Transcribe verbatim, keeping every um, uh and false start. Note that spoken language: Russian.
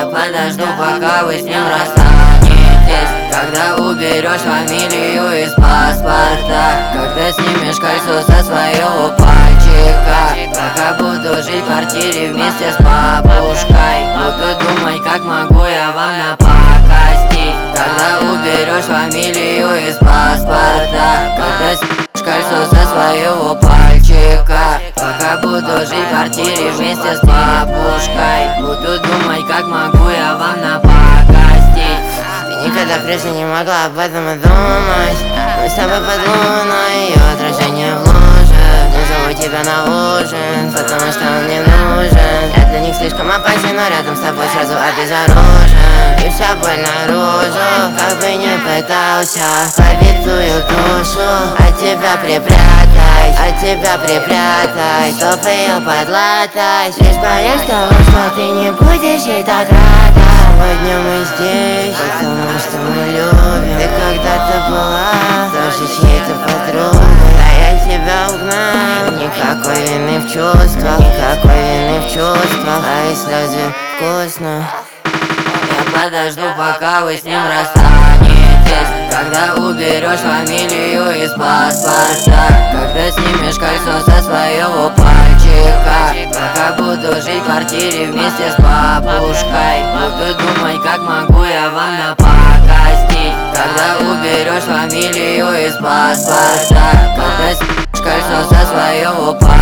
подожду, пока вы с ним расстанетесь. Когда уберешь фамилию из паспорта, когда снимешь кольцо со своего пальчика. Пока буду жить в квартире вместе с бабушкой, буду думать, как могу я вам напакостить. Когда уберешь фамилию из паспорта, когда снимешь кольцо со своего пальчика. Пока буду жить в квартире вместе с бабушкой, буду думать, как могу я вам напакостить. Ты никогда прежде не могла об этом и думать. Мы с тобой под луной, ее отражение в луже. Не зову тебя на ужин, потому что он мне нужен. Я для них слишком опасен, но рядом с тобой сразу обезоружен. И вся боль наружу, как бы не пытался. Побитую душу от тебя припрятай, от тебя припрятай, чтоб ее подлатай. Лишь боясь того, что ты не будешь ей так рада. Сегодня мы здесь, потому что мы любим. Ты когда-то была тоже чьей-то подругой, а я тебя угнал. Никакой вины в чувствах, никакой вины в чувствах, а и слезы вкусно. Я подожду, пока вы с ним расстанетесь. Когда уберешь фамилию из паспорта, когда снимешь кольцо со своего пальчика. Пока буду жить в квартире вместе с бабушкой, буду думать, как могу я вам напакостить. Когда уберешь фамилию из паспорта, когда снимешь кольцо со своего пальчика.